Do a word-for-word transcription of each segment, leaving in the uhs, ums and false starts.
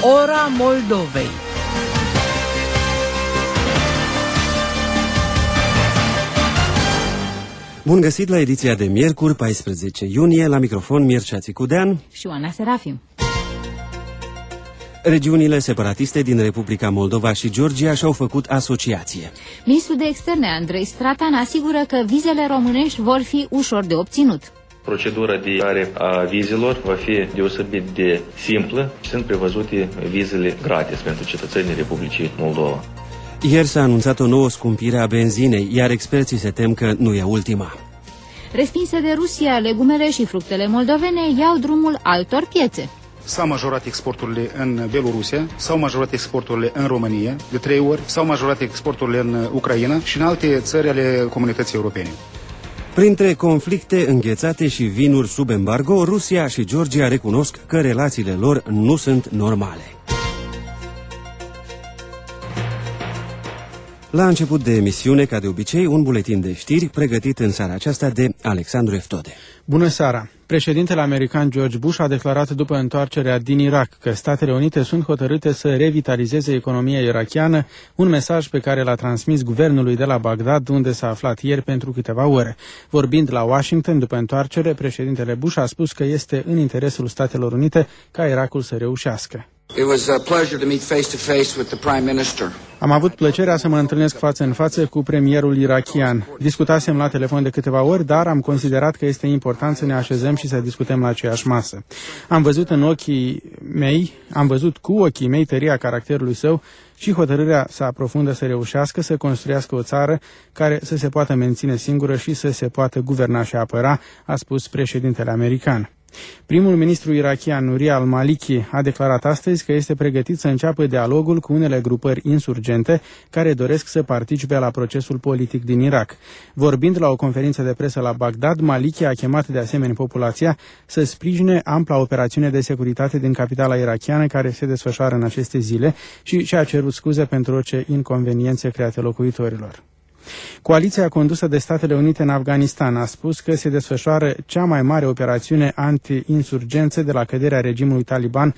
Ora Moldovei. Bun găsit la ediția de miercuri, paisprezece iunie, la microfon Mircea Țicudean și Oana Serafim. Regiunile separatiste din Republica Moldova și Georgia și-au făcut asociație. Ministrul de Externe, Andrei Stratan, asigură că vizele românești vor fi ușor de obținut. Procedura de dare a vizelor va fi deosebit de simplă și sunt prevăzute vizele gratis pentru cetățenii Republicii Moldova. Ieri s-a anunțat o nouă scumpire a benzinei, iar experții se tem că nu e ultima. Respinse de Rusia, legumele și fructele moldovene iau drumul altor piețe. S-au majorat exporturile în Belorusia, s-au majorat exporturile în România de trei ori, s-au majorat exporturile în Ucraina și în alte țări ale comunității europene. Printre conflicte înghețate și vinuri sub embargo, Rusia și Georgia recunosc că relațiile lor nu sunt normale. La început de emisiune, ca de obicei, un buletin de știri pregătit în seara aceasta de Alexandru Eftode. Bună seara! Președintele american George Bush a declarat după întoarcerea din Irak că Statele Unite sunt hotărâte să revitalizeze economia irakiană, un mesaj pe care l-a transmis guvernului de la Bagdad, unde s-a aflat ieri pentru câteva ore. Vorbind la Washington după întoarcere, președintele Bush a spus că este în interesul Statelor Unite ca Irakul să reușească. It was a pleasure to meet face to face with the Prime Minister. Am avut plăcerea să mă întâlnesc față în față cu premierul irakian. Discutasem la telefon de câteva ori, dar am considerat că este important să ne așezăm și să discutăm la aceeași masă. Am văzut în ochii mei, am văzut cu ochii mei tăria caracterului său și hotărârea sa profundă să reușească să construiască o țară care să se poată menține singură și să se poată guverna și apăra, a spus președintele american. Primul ministru irakian, Nouri al-Maliki, a declarat astăzi că este pregătit să înceapă dialogul cu unele grupări insurgente care doresc să participe la procesul politic din Irak. Vorbind la o conferință de presă la Bagdad, Maliki a chemat de asemenea populația să sprijine ampla operațiune de securitate din capitala irakiană care se desfășoară în aceste zile și și-a cerut scuze pentru orice inconveniențe create locuitorilor. Coaliția condusă de Statele Unite în Afganistan a spus că se desfășoară cea mai mare operațiune anti-insurgență de la căderea regimului Taliban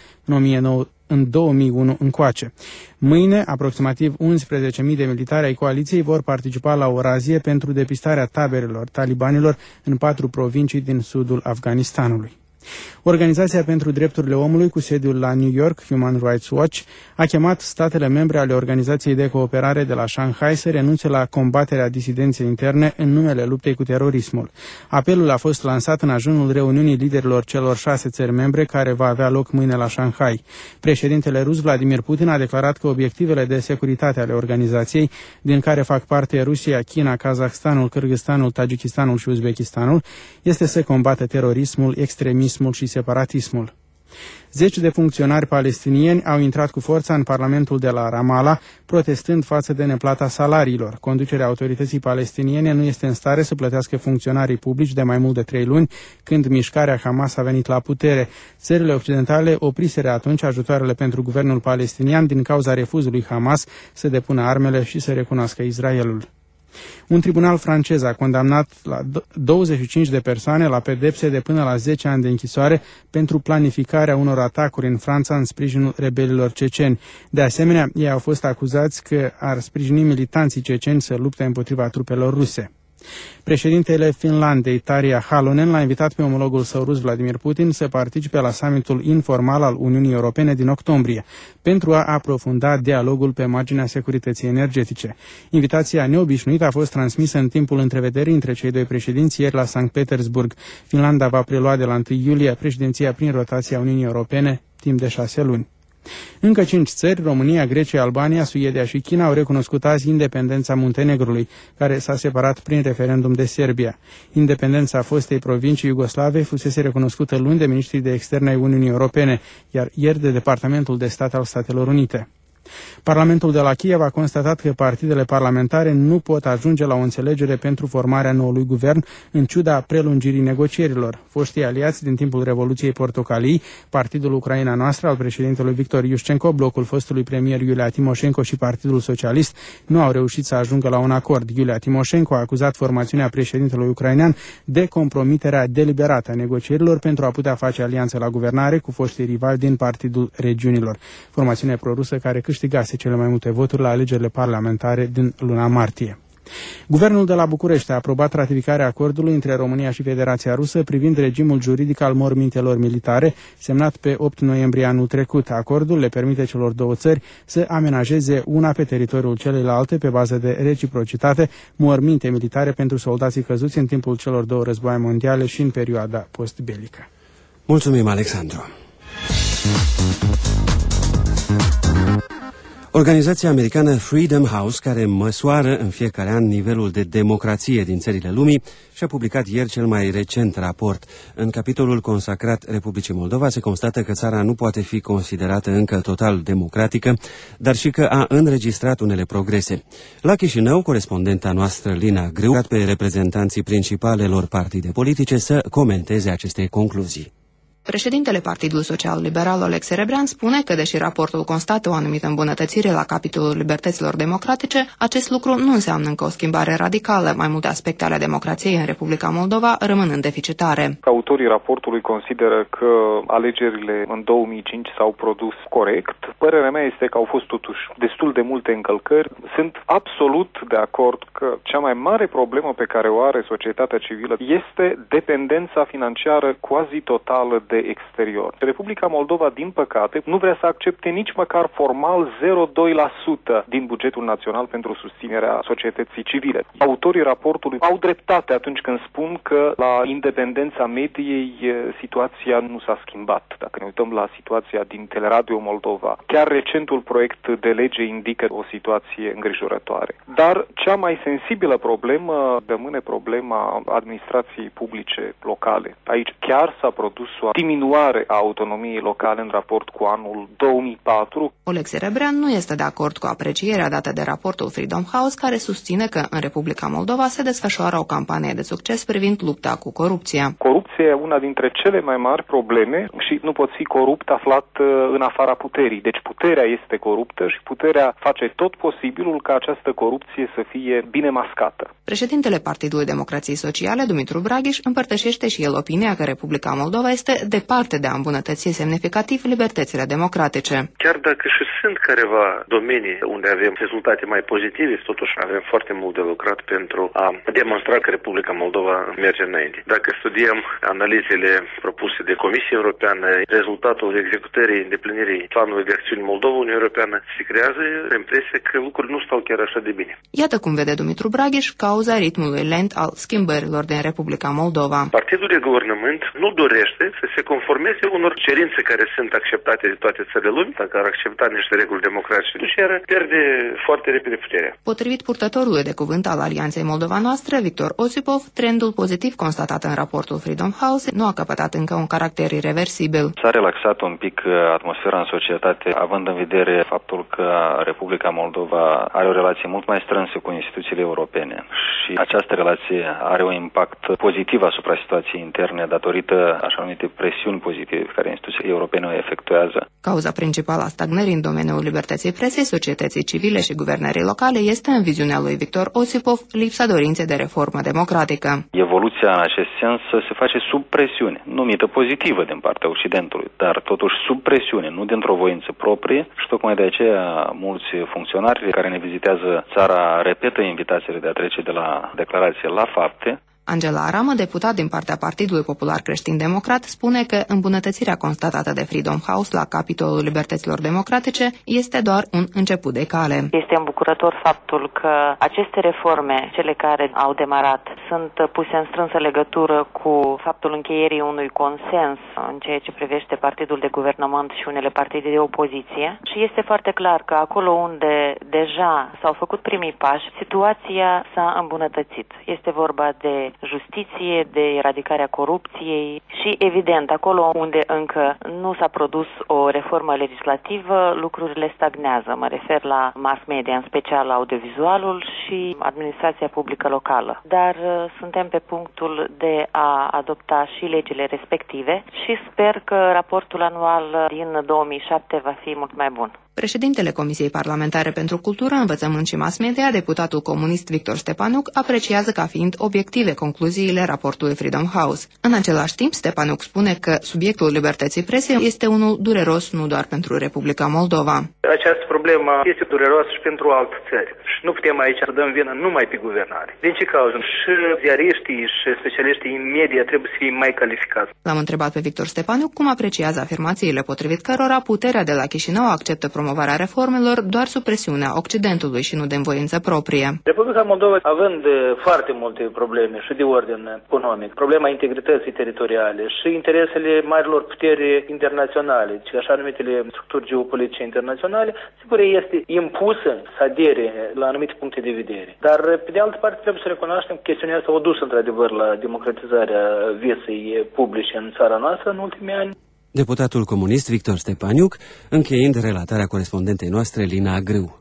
în două mii unu încoace. Mâine, aproximativ unsprezece mii de militari ai coaliției vor participa la o razie pentru depistarea taberelor talibanilor în patru provincii din sudul Afganistanului. Organizația pentru Drepturile Omului cu sediul la New York, Human Rights Watch, a chemat statele membre ale Organizației de Cooperare de la Shanghai să renunțe la combaterea disidenței interne în numele luptei cu terorismul. Apelul a fost lansat în ajunul reuniunii liderilor celor șase țări membre care va avea loc mâine la Shanghai. Președintele rus Vladimir Putin a declarat că obiectivele de securitate ale organizației, din care fac parte Rusia, China, Kazahstanul, Kârgâzstanul, Tajikistanul și Uzbekistanul, este să combată terorismul, extremismul și separatismul. Zeci de funcționari palestinieni au intrat cu forța în Parlamentul de la Ramallah, protestând față de neplata salariilor. Conducerea autorității palestiniene nu este în stare să plătească funcționarii publici de mai mult de trei luni, când mișcarea Hamas a venit la putere. Țările occidentale opriseră atunci ajutoarele pentru guvernul palestinian din cauza refuzului Hamas să depună armele și să recunoască Israelul. Un tribunal francez a condamnat la douăzeci și cinci de persoane la pedepse de până la zece ani de închisoare pentru planificarea unor atacuri în Franța în sprijinul rebelilor ceceni. De asemenea, ei au fost acuzați că ar sprijini militanții ceceni să lupte împotriva trupelor ruse. Președintele Finlandei, Tarja Halonen, l-a invitat pe omologul său rus Vladimir Putin să participe la summitul informal al Uniunii Europene din octombrie, pentru a aprofunda dialogul pe marginea securității energetice. Invitația neobișnuită a fost transmisă în timpul întrevederii între cei doi președinți ieri la Sankt Petersburg. Finlanda va prelua de la întâi iulie președinția prin rotația Uniunii Europene timp de șase luni. Încă cinci țări, România, Grecia, Albania, Suedia și China, au recunoscut azi independența Muntenegrului, care s-a separat prin referendum de Serbia. Independența fostei provincii iugoslave fusese recunoscută luni de ministrii de externe ai Uniunii Europene, iar ieri de Departamentul de Stat al Statelor Unite. Parlamentul de la Kiev a constatat că partidele parlamentare nu pot ajunge la o înțelegere pentru formarea noului guvern, în ciuda prelungirii negocierilor. Foștii aliați din timpul Revoluției Portocalii, Partidul Ucraina Noastră al președintelui Victor Iușcenco, blocul fostului premier Iulia Timoșenko și Partidul Socialist nu au reușit să ajungă la un acord. Iulia Timoșenko a acuzat formațiunea președintelui ucrainean de compromiterea deliberată a negocierilor pentru a putea face alianță la guvernare cu foștii rivali din Partidul Regiunilor, formațiune prorusă care câștigase cele mai multe voturi la alegerile parlamentare din luna martie. Guvernul de la București a aprobat ratificarea acordului între România și Federația Rusă privind regimul juridic al mormintelor militare, semnat pe opt noiembrie anul trecut. Acordul le permite celor două țări să amenajeze una pe teritoriul celelalte pe bază de reciprocitate morminte militare pentru soldații căzuți în timpul celor două războaie mondiale și în perioada postbelică. Mulțumim, Alexandru. Organizația americană Freedom House, care măsoară în fiecare an nivelul de democrație din țările lumii, și-a publicat ieri cel mai recent raport. În capitolul consacrat Republicii Moldova se constată că țara nu poate fi considerată încă total democratică, dar și că a înregistrat unele progrese. La Chișinău, corespondenta noastră Lina Grâu a pe reprezentanții principalelor partide politice să comenteze aceste concluzii. Președintele Partidului Social Liberal, Oleg Serebrean, spune că, deși raportul constată o anumită îmbunătățire la capitolul libertăților democratice, acest lucru nu înseamnă încă o schimbare radicală. Mai multe aspecte ale democrației în Republica Moldova rămân deficitare. Autorii raportului consideră că alegerile în două mii cinci s-au produs corect. Părerea mea este că au fost totuși destul de multe încălcări. Sunt absolut de acord că cea mai mare problemă pe care o are societatea civilă este dependența financiară quasi totală de exterior. Republica Moldova, din păcate, nu vrea să accepte nici măcar formal zero virgulă doi la sută din bugetul național pentru susținerea societății civile. Autorii raportului au dreptate atunci când spun că la independența mediei situația nu s-a schimbat. Dacă ne uităm la situația din Teleradio Moldova, chiar recentul proiect de lege indică o situație îngrijorătoare. Dar cea mai sensibilă problemă rămâne problema administrației publice locale. Aici chiar s-a produs o diminuare a autonomiei locale în raport cu anul două mii patru. Oleg Serebrean nu este de acord cu aprecierea dată de raportul Freedom House, care susține că în Republica Moldova se desfășoară o campanie de succes privind lupta cu corupția. Corupția e una dintre cele mai mari probleme și nu poți fi corupt aflat în afara puterii. Deci puterea este coruptă și puterea face tot posibilul ca această corupție să fie bine mascată. Președintele Partidului Democrației Sociale, Dumitru Braghiș, împărtășește și el opinia că Republica Moldova este departe de a îmbunătăți semnificativ libertățile democratice. Chiar dacă și sunt careva domenii unde avem rezultate mai pozitive, totuși avem foarte mult de lucrat pentru a demonstra că Republica Moldova merge înainte. Dacă studiem analizele propuse de Comisia Europeană, rezultatul executării îndeplinirii planului de acțiuni Moldova, Uniunea Europeană, se creează impresia că lucrurile nu stau chiar așa de bine. Iată cum vede Dumitru Braghiș cauza ritmului lent al schimbărilor din Republica Moldova. Partidul de guvernământ nu dorește să se conformeze unor cerințe care sunt acceptate de toate țările lumii, dacă ar accepta niște reguli democratice, deci ar pierde foarte repede puterea. Potrivit purtătorului de cuvânt al Alianței Moldova Noastră, Victor Osipov, trendul pozitiv constatat în raportul Freedom House nu a căpătat încă un caracter irreversibil. S-a relaxat un pic atmosfera în societate, având în vedere faptul că Republica Moldova are o relație mult mai strânsă cu instituțiile europene și această relație are un impact pozitiv asupra situației interne datorită așa numite presiuni pozitive care instituțiile europene o efectuează. Cauza principală a stagnării în domeniul libertății presei, societății civile și guvernării locale este, în viziunea lui Victor Osipov, lipsa dorinței de reformă democratică. Evoluția în acest sens se face sub presiune, numită pozitivă din partea Occidentului, dar totuși sub presiune, nu dintr-o voință proprie și tocmai de aceea mulți funcționari care ne vizitează țara repetă invitațiile de a trece de la declarație la fapte. Angela Aramă, deputat din partea Partidului Popular Creștin-Democrat, spune că îmbunătățirea constatată de Freedom House la capitolul libertăților democratice este doar un început de cale. Este îmbucurător faptul că aceste reforme, cele care au demarat, sunt puse în strânsă legătură cu faptul încheierii unui consens în ceea ce privește partidul de guvernământ și unele partide de opoziție. Și este foarte clar că acolo unde deja s-au făcut primii pași, situația s-a îmbunătățit. Este vorba de justiție, de eradicarea corupției Și evident, acolo unde încă nu s-a produs o reformă legislativă, lucrurile stagnează. Mă refer la mass media, în special audiovizualul și administrația publică locală. Dar suntem pe punctul de a adopta și legile respective și sper că raportul anual din două mii șapte va fi mult mai bun. Președintele Comisiei Parlamentare pentru Cultură, Învățământ și Mass Media, deputatul comunist Victor Stepanuc, apreciază ca fiind obiective concluziile raportului Freedom House. În același timp, Stepanuc spune că subiectul libertății presei este unul dureros nu doar pentru Republica Moldova. Această problemă este dureroasă și pentru alte țări. Și nu putem aici să dăm vină numai pe guvernare. Din ce cauză? Și ziariștii și specialiștii în media trebuie să fie mai calificați. L-am întrebat pe Victor Stepanuc cum apreciază afirmațiile potrivit cărora puterea de la Chișinău acceptă promovarea reformelor doar sub presiunea Occidentului și nu de învoință proprie. Republica Moldova, având foarte multe probleme și de ordin economic, problema integrității teritoriale și interesele marilor puteri internaționale, și așa numitele structuri geopolitice internaționale, sigur este impusă să adere la anumite puncte de vedere. Dar, pe de altă parte, trebuie să recunoaștem că chestiunea asta a dus într-adevăr la democratizarea vieții publice în țara noastră în ultimii ani. Deputatul comunist Victor Stepaniuc, încheiind relatarea corespondentei noastre Lina Grâu.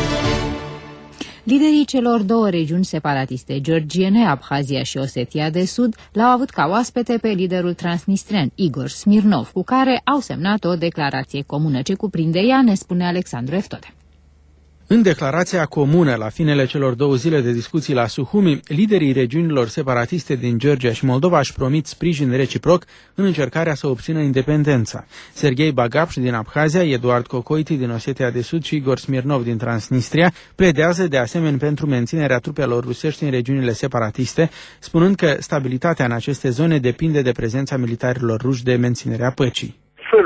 Liderii celor două regiuni separatiste georgiene, Abhazia și Osetia de Sud, l-au avut ca oaspete pe liderul transnistrean Igor Smirnov, cu care au semnat o declarație comună. Ce cuprinde ea, ne spune Alexandru Eftode. În declarația comună la finele celor două zile de discuții la Suhumi, liderii regiunilor separatiste din Georgia și Moldova își promit sprijin reciproc în încercarea să obțină independența. Serghei Bagapș din Abhazia, Eduard Cocoiti din Osetia de Sud și Igor Smirnov din Transnistria pledează de asemenea pentru menținerea trupelor rusești în regiunile separatiste, spunând că stabilitatea în aceste zone depinde de prezența militarilor ruși de menținerea păcii.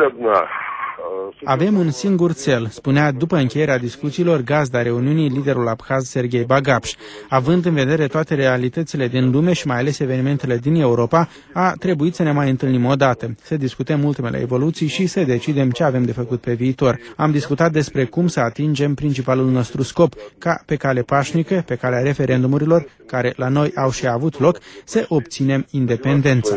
Avem un singur cel, spunea după încheierea discuțiilor gazda reuniunii liderul abhaz Serghei Bagapș. Având în vedere toate realitățile din lume și mai ales evenimentele din Europa, a trebuit să ne mai întâlnim o dată, să discutăm ultimele evoluții și să decidem ce avem de făcut pe viitor. Am discutat despre cum să atingem principalul nostru scop, ca pe cale pașnică, pe calea referendumurilor, care la noi au și avut loc, să obținem independența.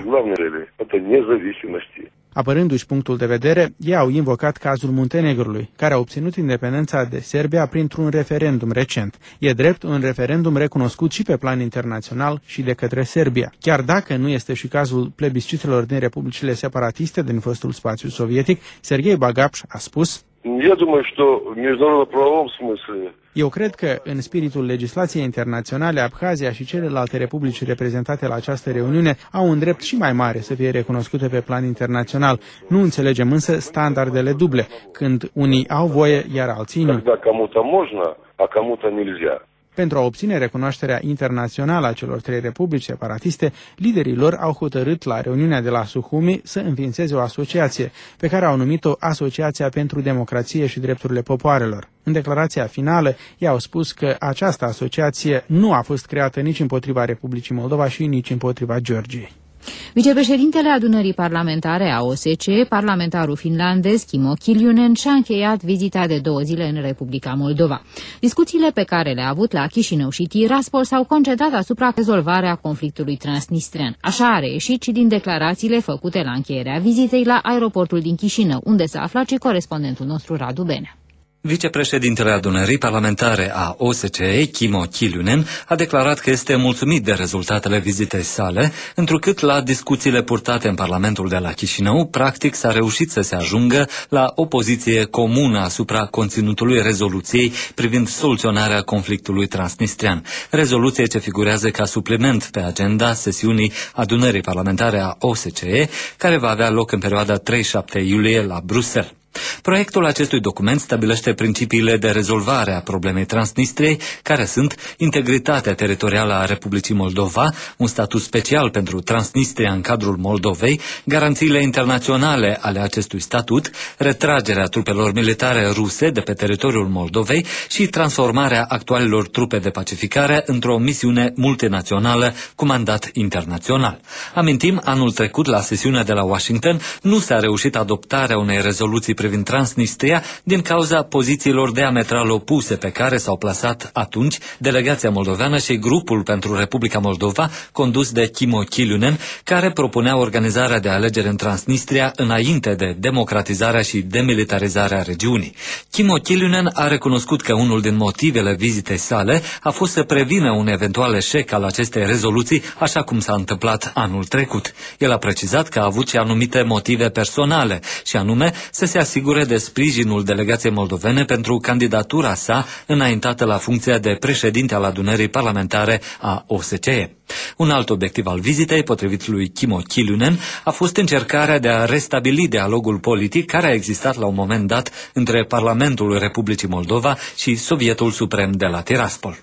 Apărându-și punctul de vedere, ei au invocat cazul Muntenegrului, care a obținut independența de Serbia printr-un referendum recent. E drept, un referendum recunoscut și pe plan internațional și de către Serbia. Chiar dacă nu este și cazul plebiscitelor din republicile separatiste din fostul spațiu sovietic, Serghei Bagapș a spus: Eu cred că, în spiritul legislației internaționale, Abhazia și celelalte republici reprezentate la această reuniune au un drept și mai mare să fie recunoscute pe plan internațional. Nu înțelegem însă standardele duble, când unii au voie, iar alții nu. Pentru a obține recunoașterea internațională a celor trei republici separatiste, liderii lor au hotărât la reuniunea de la Suhumi să înființeze o asociație, pe care au numit-o Asociația pentru Democrație și Drepturile Popoarelor. În declarația finală, ei au spus că această asociație nu a fost creată nici împotriva Republicii Moldova și nici împotriva Georgiei. Vicepreședintele Adunării Parlamentare a O S C E, parlamentarul finlandez Kimmo Kiljunen, și-a încheiat vizita de două zile în Republica Moldova. Discuțiile pe care le-a avut la Chișinău și Tiraspol s-au concentrat asupra rezolvarea conflictului transnistrean. Așa a reieșit și din declarațiile făcute la încheierea vizitei la aeroportul din Chișinău, unde s-a aflat și corespondentul nostru Radu Benea. Vicepreședintele Adunării Parlamentare a O S C E, Kimmo Kiljunen, a declarat că este mulțumit de rezultatele vizitei sale, întrucât la discuțiile purtate în Parlamentul de la Chișinău, practic s-a reușit să se ajungă la o poziție comună asupra conținutului rezoluției privind soluționarea conflictului transnistrean. Rezoluție ce figurează ca supliment pe agenda sesiunii Adunării Parlamentare a O S C E, care va avea loc în perioada trei șapte iulie la Bruxelles. Proiectul acestui document stabilește principiile de rezolvare a problemei Transnistriei, care sunt integritatea teritorială a Republicii Moldova, un statut special pentru Transnistria în cadrul Moldovei, garanțiile internaționale ale acestui statut, retragerea trupelor militare ruse de pe teritoriul Moldovei și transformarea actualelor trupe de pacificare într-o misiune multinațională cu mandat internațional. Amintim, anul trecut, la sesiunea de la Washington, nu s-a reușit adoptarea unei rezoluții privind Transnistria din cauza pozițiilor diametral opuse pe care s-au plasat atunci delegația moldoveană și grupul pentru Republica Moldova, condus de Kimmo Kiljunen, care propunea organizarea de alegeri în Transnistria înainte de democratizarea și demilitarizarea regiunii. Kimmo Kiljunen a recunoscut că unul din motivele vizitei sale a fost să prevină un eventual eșec al acestei rezoluții, așa cum s-a întâmplat anul trecut. El a precizat că a avut și anumite motive personale, și anume să se asigure de sprijinul delegației moldovene pentru candidatura sa înaintată la funcția de președinte al adunării parlamentare a O S C E. Un alt obiectiv al vizitei, potrivit lui Kimmo Kiljunen, a fost încercarea de a restabili dialogul politic care a existat la un moment dat între Parlamentul Republicii Moldova și Sovietul Suprem de la Tiraspol.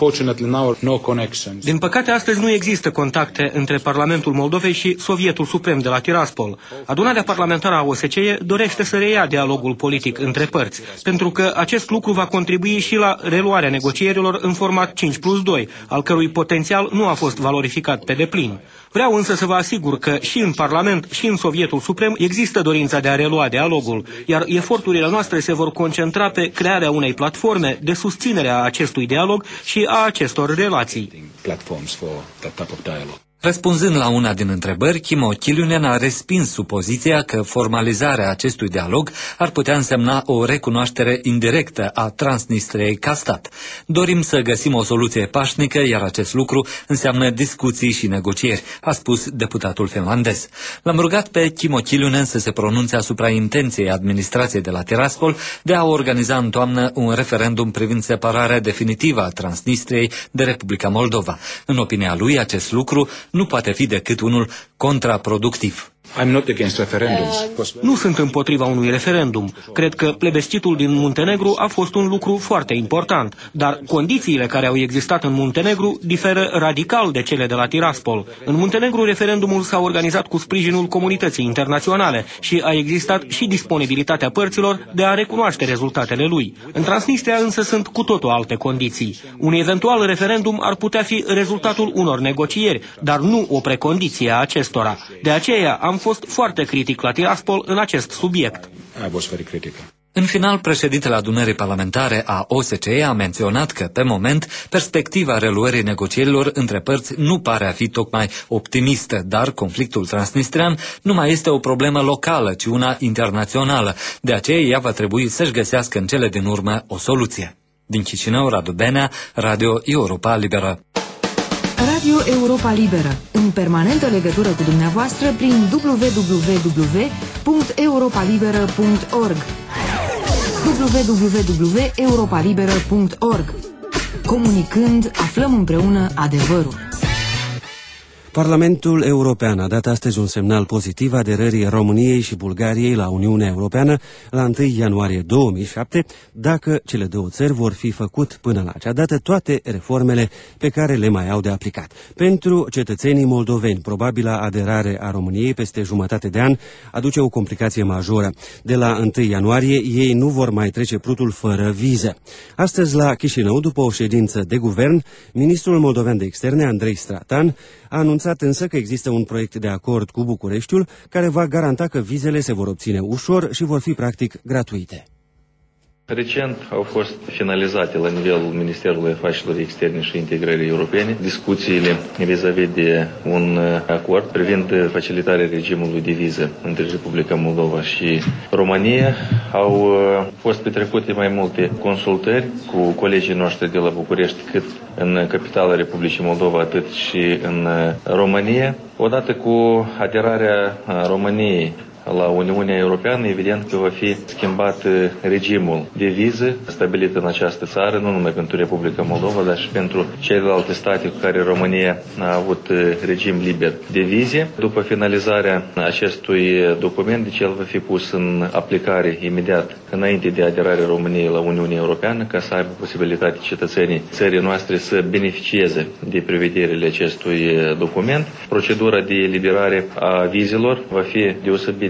Din păcate, astăzi nu există contacte între Parlamentul Moldovei și Sovietul Suprem de la Tiraspol. Adunarea parlamentară a O S C E dorește să reia dialogul politic între părți, pentru că acest lucru va contribui și la reluarea negocierilor în format cinci plus doi, al cărui potențial nu a fost valorificat pe deplin. Vreau însă să vă asigur că și în Parlament și în Sovietul Suprem există dorința de a relua dialogul, iar eforturile noastre se vor concentra pe crearea unei platforme de susținere a acestui dialog și a acestor relații. Răspunzând la una din întrebări, Kimmo Kiljunen a respins supoziția că formalizarea acestui dialog ar putea însemna o recunoaștere indirectă a Transnistriei ca stat. Dorim să găsim o soluție pașnică, iar acest lucru înseamnă discuții și negocieri, a spus deputatul finlandez. L-am rugat pe Kimmo Kiljunen să se pronunțe asupra intenției administrației de la Tiraspol de a organiza în toamnă un referendum privind separarea definitivă a Transnistriei de Republica Moldova. În opinia lui, acest lucru nu poate fi decât unul contraproductiv. Nu sunt împotriva unui referendum. Cred că plebiscitul din Muntenegru a fost un lucru foarte important, dar condițiile care au existat în Muntenegru diferă radical de cele de la Tiraspol. În Muntenegru, referendumul s-a organizat cu sprijinul comunității internaționale și a existat și disponibilitatea părților de a recunoaște rezultatele lui. În Transnistria însă sunt cu totul alte condiții. Un eventual referendum ar putea fi rezultatul unor negocieri, dar nu o precondiție a acestora. De aceea am fost foarte critic la Tiraspol în acest subiect. În final, președintele adunării parlamentare a O S C E a menționat că, pe moment, perspectiva reluării negocierilor între părți nu pare a fi tocmai optimistă, dar conflictul transnistrian nu mai este o problemă locală, ci una internațională. De aceea, ea va trebui să-și găsească în cele din urmă o soluție. Din Chișinău, Radu Benea, Radio Europa Liberă. Radio Europa Liberă, în permanentă legătură cu dumneavoastră prin w w w punct europa liberă punct org w w w punct europa liberă punct org. Comunicând, aflăm împreună adevărul. Parlamentul European a dat astăzi un semnal pozitiv aderării României și Bulgariei la Uniunea Europeană la întâi ianuarie două mii șapte, dacă cele două țări vor fi făcut până la acea dată toate reformele pe care le mai au de aplicat. Pentru cetățenii moldoveni, probabila aderare a României peste jumătate de an aduce o complicație majoră. De la întâi ianuarie, ei nu vor mai trece prutul fără viză. Astăzi, la Chișinău, după o ședință de guvern, ministrul moldovean de externe, Andrei Stratan, a anunțat însă că există un proiect de acord cu Bucureștiul care va garanta că vizele se vor obține ușor și vor fi practic gratuite. Recent au fost finalizate la nivelul Ministerului Afacerilor Externe și Integrării Europene discuțiile vis-a-vis de un acord privind facilitarea regimului de viză între Republica Moldova și România. Au fost petrecute mai multe consultări cu colegii noștri de la București, cât în capitala Republicii Moldova, atât și în România. Odată cu aderarea României la Uniunea Europeană, evident că va fi schimbat regimul de viză stabilit în această țară, nu numai pentru Republica Moldova, dar și pentru celelalte state cu care România a avut regim liber de vize. După finalizarea acestui document, deci el va fi pus în aplicare imediat înainte de aderarea României la Uniunea Europeană, ca să aibă posibilitate cetățenii țării noastre să beneficieze de prevederile acestui document. Procedura de eliberare a vizelor va fi deosebit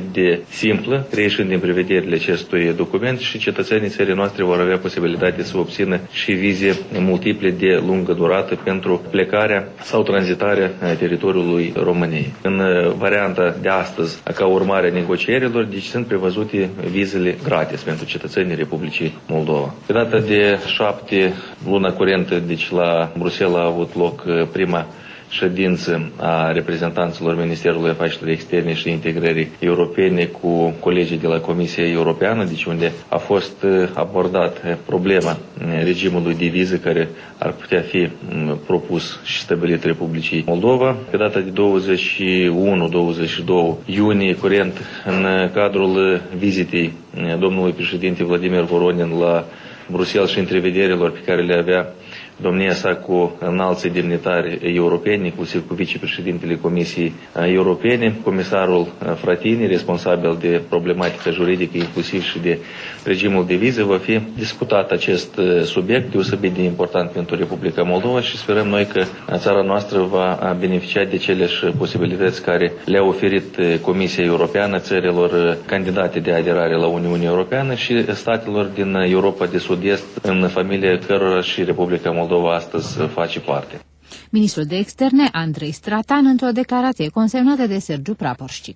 deosebit de simplă, reieșind din prevederile acestui document, și cetățenii țării noastre vor avea posibilitatea să obțină și vize multiple de lungă durată pentru plecarea sau tranzitarea teritoriului României. În varianta de astăzi, ca urmare a negocierilor, deci sunt prevăzute vizele gratis pentru cetățenii Republicii Moldova. Pe data de șapte, luna curentă, deci la Bruxelles a avut loc prima ședință a reprezentanților Ministerului Afacerilor Externe și Integrării Europene cu colegii de la Comisia Europeană, deci unde a fost abordat problema regimului de viză care ar putea fi propus și stabilit Republicii Moldova. Pe data de douăzeci și unu douăzeci și doi iunie curent, în cadrul vizitei domnului președinte Vladimir Voronin la Bruxelles și întrevederilor pe care le avea domnia sa cu înalții demnitari europeni, inclusiv cu vicepreședintele Comisiei Europene, comisarul Fratini, responsabil de problematica juridică, inclusiv și de regimul de vize, va fi discutat acest subiect deosebit de important pentru Republica Moldova și sperăm noi că țara noastră va beneficia de aceleași posibilități care le-a oferit Comisia Europeană țărilor candidate de aderare la Uniunea Europeană și statelor din Europa de Sud-Est, în familia cărora și Republica Moldova astăzi face parte. Ministrul de Externe, Andrei Stratan, într-o declarație consemnată de Sergiu Praporșcic.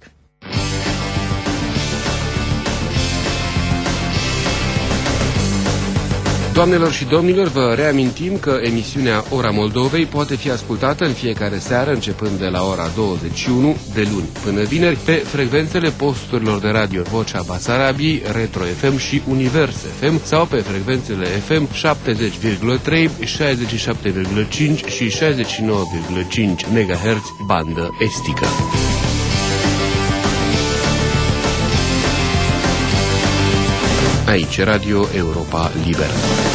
Doamnelor și domnilor, vă reamintim că emisiunea Ora Moldovei poate fi ascultată în fiecare seară, începând de la ora douăzeci și unu, de luni până vineri, pe frecvențele posturilor de radio Vocea Basarabiei, Retro F M și Univers F M sau pe frecvențele F M șaptezeci virgulă trei, șaizeci și șapte virgulă cinci și șaizeci și nouă virgulă cinci megahertz bandă estică. Aici Radio Europa Liberă.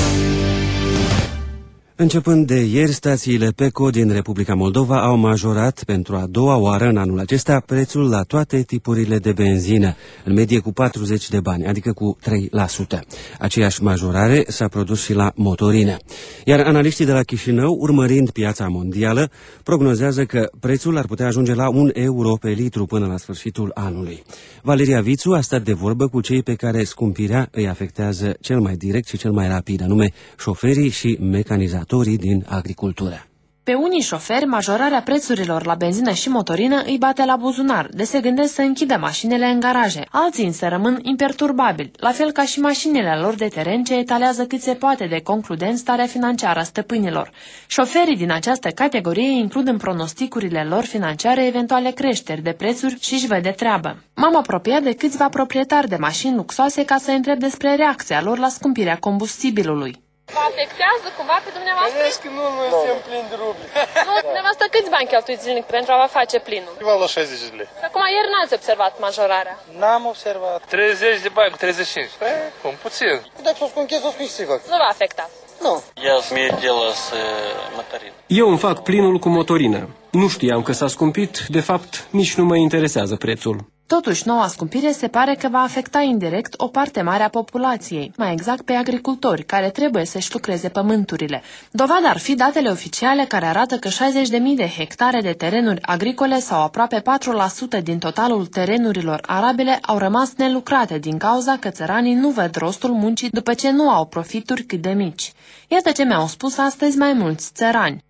Începând de ieri, stațiile PECO din Republica Moldova au majorat pentru a doua oară în anul acesta prețul la toate tipurile de benzină, în medie cu patruzeci de bani, adică cu trei la sută. Aceeași majorare s-a produs și la motorină. Iar analiștii de la Chișinău, urmărind piața mondială, prognozează că prețul ar putea ajunge la un euro pe litru până la sfârșitul anului. Valeria Vițu a stat de vorbă cu cei pe care scumpirea îi afectează cel mai direct și cel mai rapid, anume șoferii și mecanizatorii din agricultură. Pe unii șoferi, majorarea prețurilor la benzină și motorină îi bate la buzunar, de se gândesc să închidă mașinile în garaje. Alții însă rămân imperturbabili, la fel ca și mașinile lor de teren ce etalează cât se poate de concludent starea financiară a stăpânilor. Șoferii din această categorie includ în pronosticurile lor financiare eventuale creșteri de prețuri și își vede treabă. M-am apropiat de câțiva proprietari de mașini luxoase ca să întreb despre reacția lor la scumpirea combustibilului. Vă afectează cumva pe dumneavoastră? Vezi că nu, noi suntem plini de ruble. Nu, dumneavoastră câți bani cheltuiți zilnic pentru a vă face plinul? Ceva la șaizeci de lei. Acum ieri n-ați observat majorarea? N-am observat. treizeci de bani cu treizeci și cinci. Păi, cum, puțin. Dacă s-o sconchezi, o spui sigur. Nu v-a afectat? Nu. Я смею дело с моториной. Eu îmi fac plinul cu motorină. Nu știam că s-a scumpit, de fapt, nici nu mă interesează prețul. Totuși, noua scumpire se pare că va afecta indirect o parte mare a populației, mai exact pe agricultori, care trebuie să-și lucreze pământurile. Dovada ar fi datele oficiale care arată că șaizeci de mii de hectare de terenuri agricole sau aproape patru la sută din totalul terenurilor arabile au rămas nelucrate din cauza că țăranii nu văd rostul muncii după ce nu au profituri cât de mici. Iată ce mi-au spus astăzi mai mulți țărani.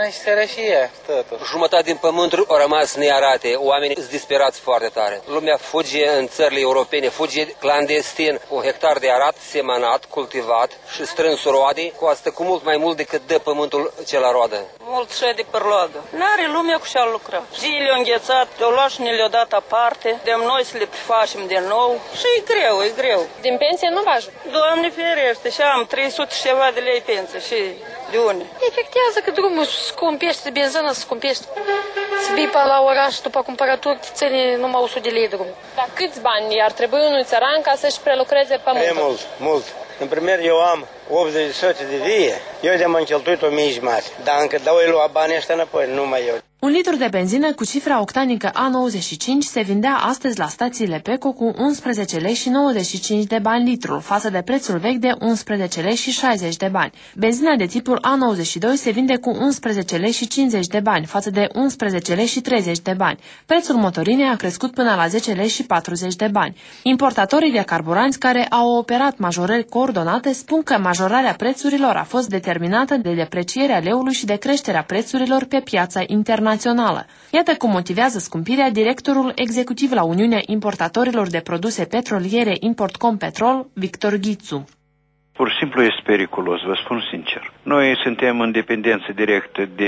Jumătate din pământuri au rămas nearate, oamenii sunt disperați foarte tare. Lumea fuge în țările europene, fuge clandestin. Un hectar de arat semanat, cultivat și strâns roade, costă cu mult mai mult decât dă pământul ce la roadă. Mult și de perloadă. N-are lumea cu ce-a lucra. Zile au înghețat, le-au luat și ne le-au dat aparte, de noi să le facem de nou și e greu, e greu. Din pensie nu vă ajută? Doamne ferește, și am trei sute și ceva de lei pensie și de unde? Efectează că drumul scumpește, benzină scumpește. Să vii pe la oraș după cumpărături, ține numai o sută de lei drumul. Dar câți bani ar trebui unui țăran ca să-și prelucreze pământul? E mult, mult. În primer, eu am optzeci de soți de vie, eu de-am încheltuit o mie jumătate. Dar încă dau-i lua banii ăștia înapoi, nu mai eu. Un litru de benzină cu cifra octanică A nouăzeci și cinci se vindea astăzi la stațiile Peco cu unsprezece lei și nouăzeci și cinci de bani litrul, față de prețul vechi de unsprezece lei și șaizeci de bani. Benzina de tipul A nouăzeci și doi se vinde cu unsprezece lei și cincizeci de bani, față de unsprezece lei și treizeci de bani. Prețul motorinei a crescut până la zece lei și patruzeci de bani. Importatorii de carburanți care au operat majorări coordonate spun că majorarea prețurilor a fost determinată de deprecierea leului și de creșterea prețurilor pe piața internațională. Iată cum motivează scumpirea directorul executiv la Uniunea Importatorilor de Produse Petroliere Importcom Petrol, Victor Ghițu. Pur și simplu este periculos, vă spun sincer. Noi suntem în dependență directă de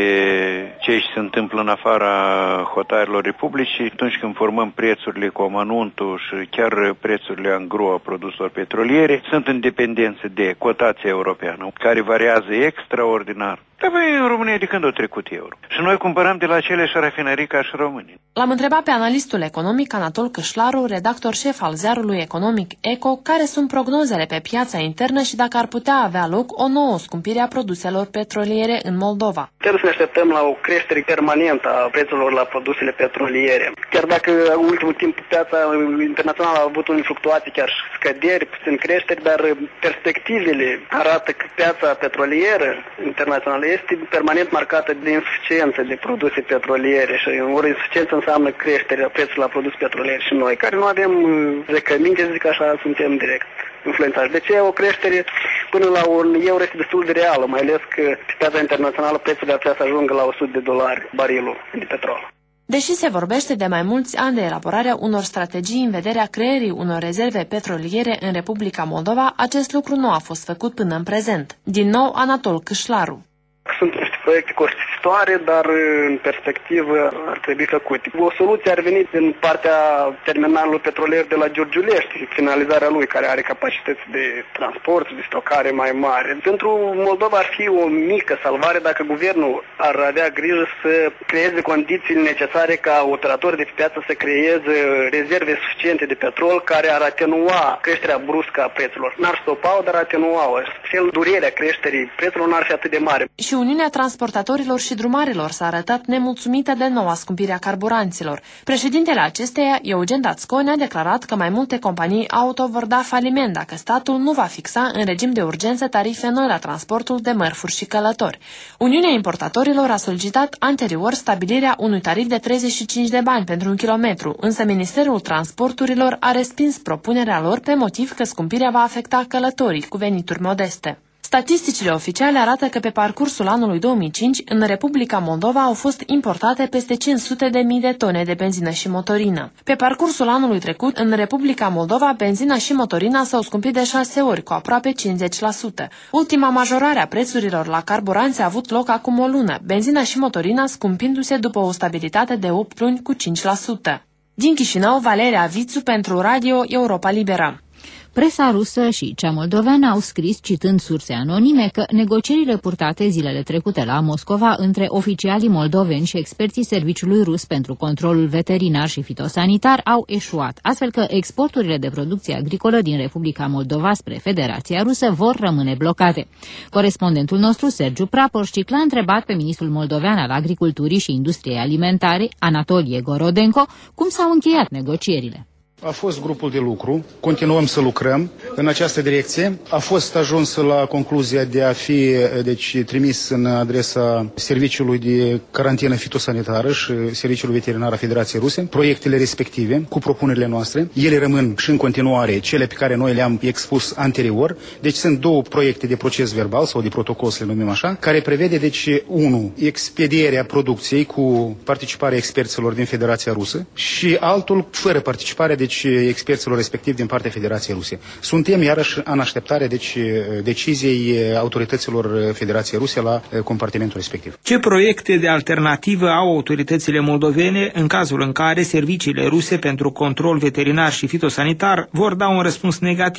ce se întâmplă în afara hotarilor Republicii. Atunci când formăm prețurile cu amănuntul și chiar prețurile în gro a produselor petroliere, sunt în dependență de cotația europeană, care variază extraordinar. Dar băi, în România de când au trecut euro? Și noi cumpărăm de la aceleași rafinării ca și românii. L-am întrebat pe analistul economic Anatol Câșlaru, redactor șef al ziarului economic Eco, care sunt prognozele pe piața internă și dacă ar putea avea loc o nouă scumpire a produselor petroliere în Moldova. Trebuie să ne așteptăm la o creștere permanentă a prețurilor la produsele petroliere. Chiar dacă în ultimul timp piața internațională a avut unele fluctuații, chiar scăderi, puțin creșteri, dar perspectivele arată că piața petrolieră internațională este permanent marcată de insuficiență de produse petroliere și ori insuficiență înseamnă creșterea prețului la produse petroliere și noi, care nu avem zăcăminte, zic așa, suntem direct influențați. De ce o creștere până la un euro este destul de reală, mai ales că pe piața internațională prețul ar putea să ajungă la o sută de dolari barilul de petrol. Deși se vorbește de mai mulți ani de elaborarea unor strategii în vederea creării unor rezerve petroliere în Republica Moldova, acest lucru nu a fost făcut până în prezent. Din nou, Anatol Câșlaru. Sunt niște proiecte costisitoare, dar în perspectivă ar trebui făcute. O soluție ar veni din partea terminalului petrolier de la Giurgiulești, finalizarea lui, care are capacități de transport, de stocare mai mare. Pentru Moldova ar fi o mică salvare dacă guvernul ar avea grijă să creeze condițiile necesare ca operatori de pe piață să creeze rezerve suficiente de petrol care ar atenua creșterea bruscă a prețurilor. N-ar stopa-o, dar atenua-o. Astfel, durerea creșterii prețurilor n-ar fi atât de mare. Și Uniunea Transportatorilor și Drumarilor s-a arătat nemulțumită de noua scumpire a carburanților. Președintele acesteia, Eugen Dațco, ne-a declarat că mai multe companii auto vor da faliment dacă statul nu va fixa în regim de urgență tarife noi la transportul de mărfuri și călători. Uniunea Importatorilor a solicitat anterior stabilirea unui tarif de treizeci și cinci de bani pentru un kilometru, însă Ministerul Transporturilor a respins propunerea lor pe motiv că scumpirea va afecta călătorii cu venituri modeste. Statisticile oficiale arată că pe parcursul anului două mii cinci, în Republica Moldova au fost importate peste cinci sute de mii de tone de benzină și motorină. Pe parcursul anului trecut, în Republica Moldova, benzina și motorina s-au scumpit de șase ori, cu aproape cincizeci la sută. Ultima majorare a prețurilor la carburanți a avut loc acum o lună, benzina și motorina scumpindu-se după o stabilitate de opt luni cu cinci la sută. Din Chișinău, Valeria Vițu pentru Radio Europa Liberă. Presa rusă și cea moldoveană au scris, citând surse anonime, că negocierile purtate zilele trecute la Moscova între oficialii moldoveni și experții Serviciului Rus pentru Controlul Veterinar și Fitosanitar au eșuat, astfel că exporturile de producție agricolă din Republica Moldova spre Federația Rusă vor rămâne blocate. Corespondentul nostru, Sergiu Praporșcic, l-a întrebat pe ministrul moldovean al Agriculturii și Industriei Alimentare, Anatolie Gorodenko, cum s-au încheiat negocierile. A fost grupul de lucru, continuăm să lucrăm în această direcție. A fost ajuns la concluzia de a fi deci, trimis în adresa Serviciului de Carantină Fitosanitară și Serviciului Veterinar a Federației Ruse proiectele respective cu propunerile noastre. Ele rămân și în continuare cele pe care noi le-am expus anterior. Deci sunt două proiecte de proces verbal sau de protocol, să le numim așa, care prevede, deci, unu, expedierea producției cu participarea experților din Federația Rusă și altul fără participare de deci experților respectiv din partea Federației Ruse. Suntem iarăși în așteptare deci deciziei autorităților Federației Ruse la compartimentul respectiv. Ce proiecte de alternativă au autoritățile moldovene în cazul în care serviciile ruse pentru control veterinar și fitosanitar vor da un răspuns negativ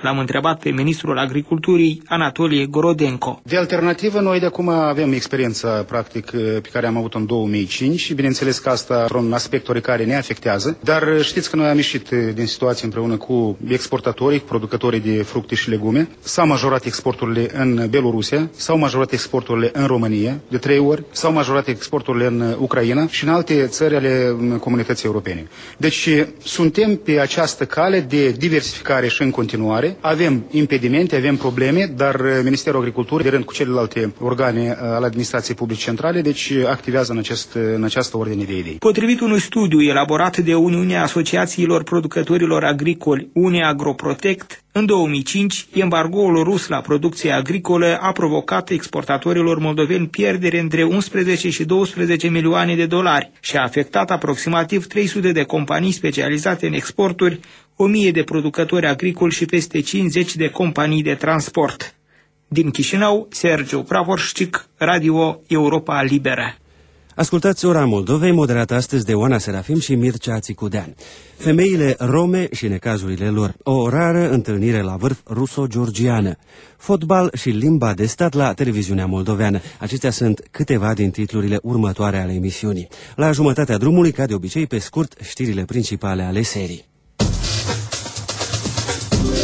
L-am întrebat pe ministrul agriculturii Anatolie Gorodenko. De alternativă, noi de acum avem experiența practic pe care am avut-o în două mii cinci și bineînțeles că asta într-un aspect oricare ne afectează, dar știți că noi am ieșit din situație împreună cu exportatorii, producătorii de fructe și legume. S-au majorat exporturile în Belorusia, s-au majorat exporturile în România de trei ori, s-au majorat exporturile în Ucraina și în alte țări ale comunității europene. Deci suntem pe această cale de diversificare și în continuare. Avem impedimente, avem probleme, dar Ministerul Agriculturii, de rând cu celelalte organe ale administrației publice centrale, deci activează în, acest, în această ordine de idei. Potrivit unui studiu elaborat de Uniunea Asociațiilor Producătorilor Agricoli, UniAgroProtect, în două mii cinci, embargoul rus la producție agricolă a provocat exportatorilor moldoveni pierderi între unsprezece și douăsprezece milioane de dolari și a afectat aproximativ trei sute de companii specializate în exporturi, o mie de producători agricoli și peste cincizeci de companii de transport. Din Chișinău, Sergiu Pravorșcic, Radio Europa Liberă. Ascultați Ora Moldovei, moderată astăzi de Oana Serafim și Mircea Țicudean. Femeile rome și necazurile lor. O rară întâlnire la vârf ruso-georgiană. Fotbal și limba de stat la televiziunea moldoveană. Acestea sunt câteva din titlurile următoare ale emisiunii. La jumătatea drumului, ca de obicei, pe scurt, știrile principale ale serii.